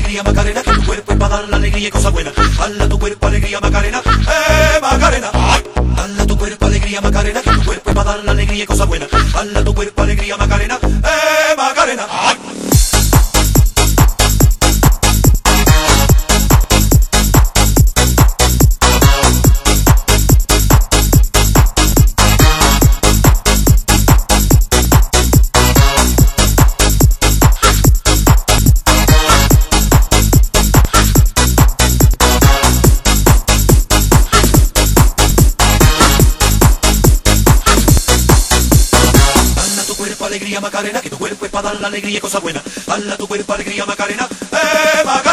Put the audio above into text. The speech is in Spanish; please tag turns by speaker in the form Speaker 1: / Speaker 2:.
Speaker 1: alegría Macarena, que tu cuerpo es para dar la alegría y cosas buenas. Hala tu cuerpo alegría Macarena, Macarena. Hala tu cuerpo alegría Macarena, que tu cuerpo es para dar la alegría y cosas buenas. Hala tu cuerpo alegría Macarena, Macarena. Alegría Macarena, que tu cuerpo es para dar la alegría y cosas buenas. Hala tu cuerpo alegría Macarena, Macarena.